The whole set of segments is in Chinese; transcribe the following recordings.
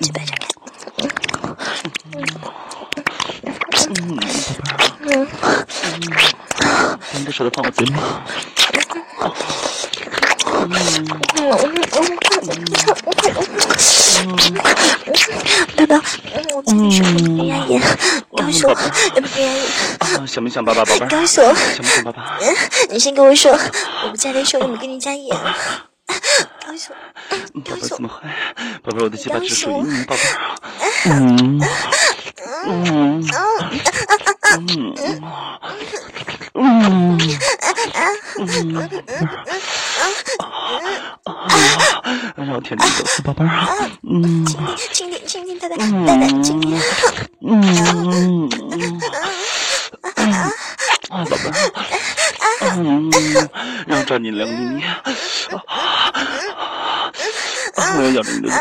嘴巴张开。 把你的手都放我嘴里。 爸爸，我今天是不是牙炎？告诉我，有没有牙炎？ 想不想爸爸，宝贝儿？ 告诉我， 想不想爸爸？ 你先跟我说，我不在的时候有没有给你加盐？告诉我， 宝贝儿怎么会？宝贝儿，我的鸡巴只属于你，宝贝儿。让我舔你的死宝贝儿。 轻点，太太，轻点。 宝贝儿。让我抓你两个咪咪。我要咬着你的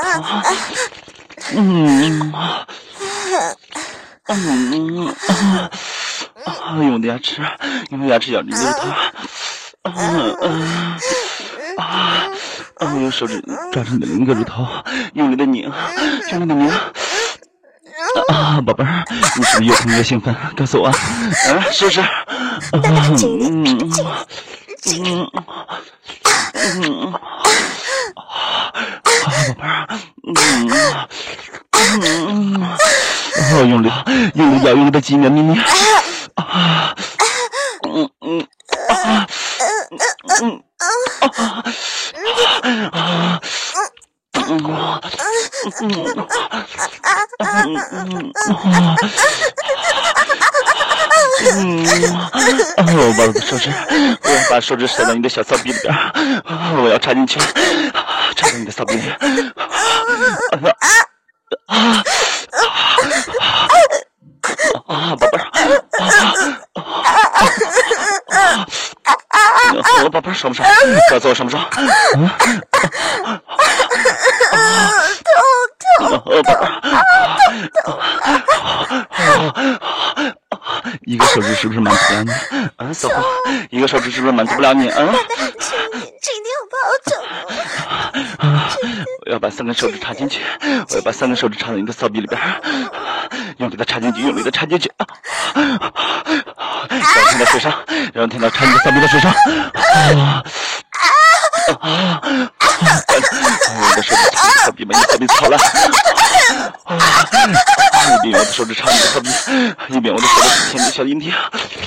头。用我的牙齿，咬着你的头。用手指抓住你的另一个乳头，用力的拧。宝贝儿，你是不是越听越兴奋？告诉我，是不是？宝贝儿，用力咬，用力的挤你的咪咪。我把我的手指，我要把手指塞到你的小骚逼里边，我要插进去，插到你的骚逼里。宝贝儿，宝贝儿，爽不爽？告诉我爽不爽？一个手指是不是满足不了你？小伙，一个手指是不是满足不了你？ 这一定要把我整。 我要把3根手指插进去，我要把3根手指插到你的骚逼里边，用力的插进去，用力的插进去。让我听到水声，让我听到插你的骚逼的水声。我的手指插你的骚逼，把你的骚逼操烂。一边我的手指插你的骚逼，一边我的手指舔你的小阴蒂。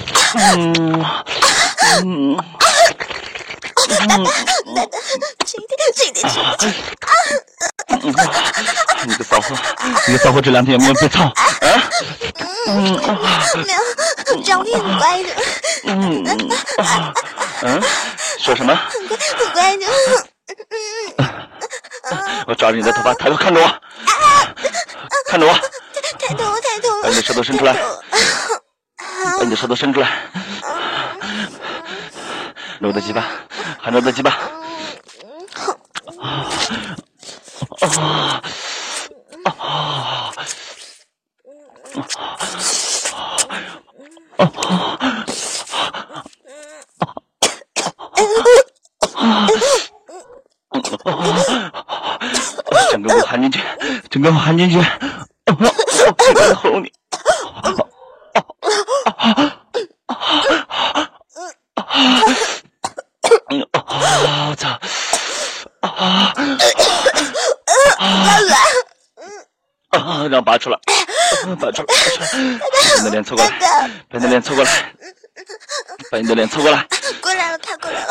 这一点。 你个骚货，这2天有没有被操？ 没有，这样我也很乖的。 说什么？ 很乖的。 我抓着你的头发，抬头看着我，看着我。 抬头。 把你的舌头伸出来，把你的舌头伸出来。揉的鸡巴，含着的鸡巴。整个我含进去，整个含进去，在喉咙里。我操！让我拔出来，拔出来！把你的脸凑过来，把你的脸凑过来，把你的脸凑过来。 过来了，他过来了。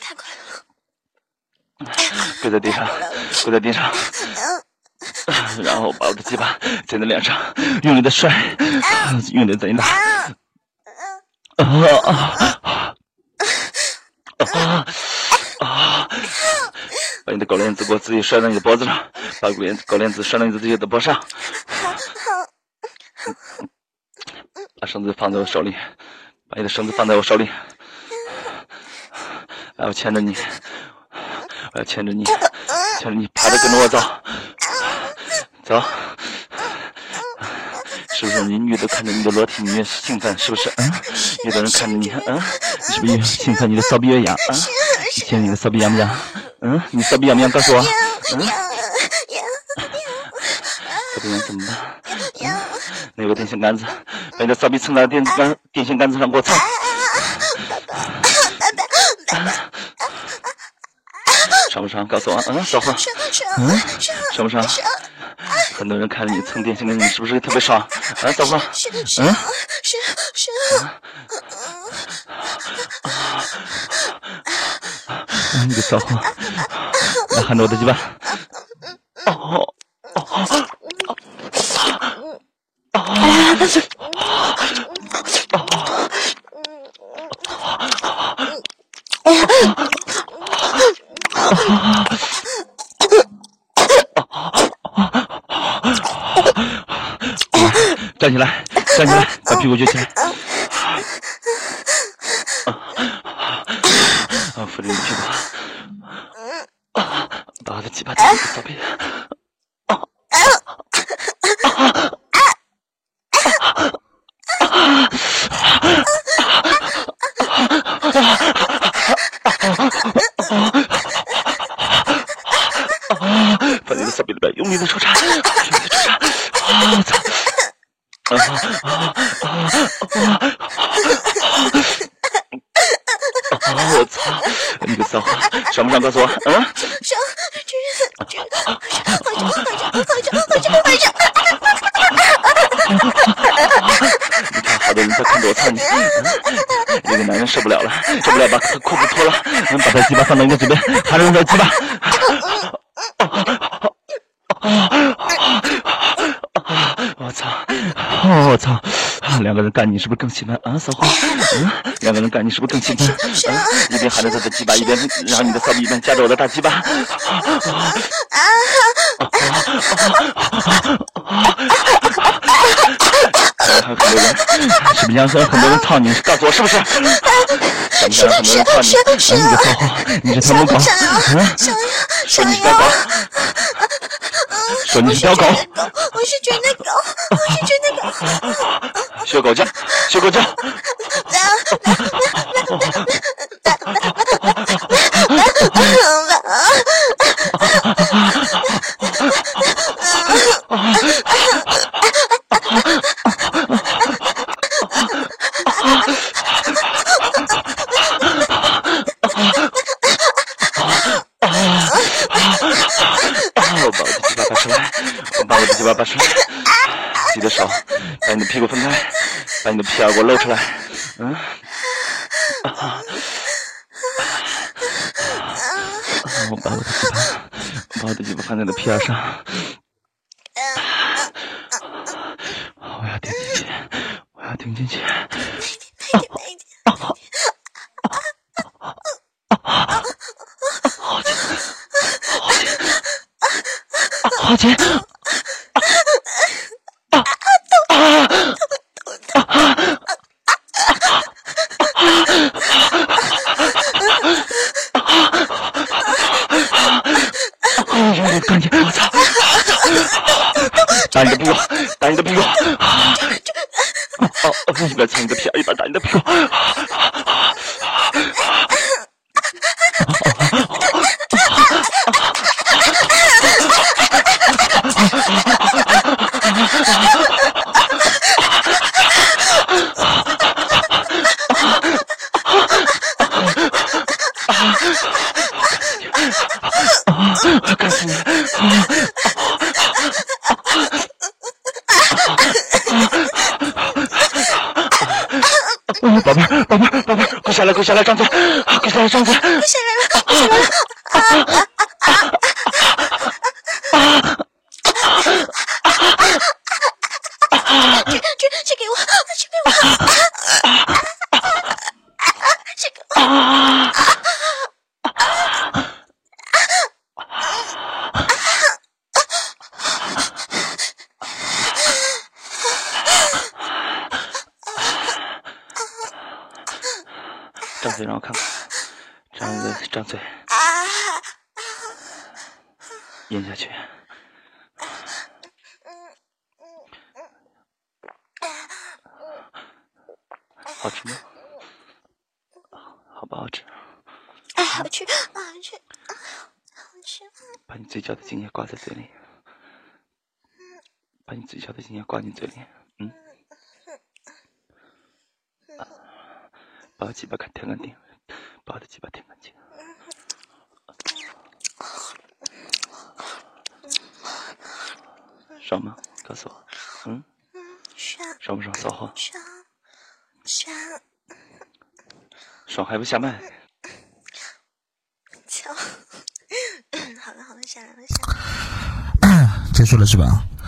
跪在地上，跪在地上。然后把我的鸡巴在你的脸上用力的甩，用力在你的把你的狗链子给我自己拴到你的脖子上，把狗链子拴到你自己的脖上。把绳子放在我手里，把你的绳子放在我手里。来，我牵着你，我要牵着你，爬着跟着我走，走。是不是你越都看着你的裸体，你越兴奋？是不是？越多人看着你，你是不是越兴奋？你的骚逼越痒啊？现在你的骚逼痒不痒？你骚逼痒不痒？告诉我。 这边怎么办？那个电线杆子，把你的骚逼蹭到电线杆子上给我蹭！爽不爽？告诉我，小伙，爽不爽？很多人看着你蹭电线杆，你是不是特别爽？小伙，你个骚货，来喊着我的鸡巴！站起来，站起来，把屁股撅起来。扶着你的屁股，把我的鸡巴打你的骚逼。把你的骚逼里边用力的抽插，用力的抽插。我操！我操！你个骚货，爽不爽？告诉我，爽！你看，好多人在看着我操你，那个男人受不了了，受不了，把裤子脱了，把他鸡巴放到你的嘴边，含着你的鸡巴。我操！我操！两个人干你是不是更兴奋啊，骚货？两个人干你是不是更兴奋？一边含着他的鸡巴，一边让你的骚逼一边夹着我的大鸡巴。还有很多人，是不是想很多人操你？告诉我是不是？想不想让很多人操你？你个骚货，你是条母狗！说你是条狗！说你是条狗！ 我是真的狗，我是真的狗。 学狗叫，学狗叫。我把我的鸡巴拔出来，记得手，把你的屁股分开，把你的屁眼给我露出来。我把我的鸡巴放在你的屁眼上。我要顶进去，我要顶进去。好紧！赶紧！我操！打你的屁股！打你的屁股！一边蹭你的屁，一边打你的屁股！我告诉你，宝贝儿，宝贝儿，宝贝儿，跪下来，跪下来，张嘴，跪下来，张嘴，跪下来了，跪下来了，这给我，这给我，这个。张嘴让我看看，张嘴，咽下去。好吃吗？好不好吃？好吃，好吃，好吃。把你嘴角的精液挂在嘴里。 把你最小的心眼挂进嘴里，把我鸡巴舔干净，把我的鸡巴舔干净。爽吗？告诉我，爽不爽？骚货？ 爽。 爽还不下麦？ 好了，下来了。 结束了是吧？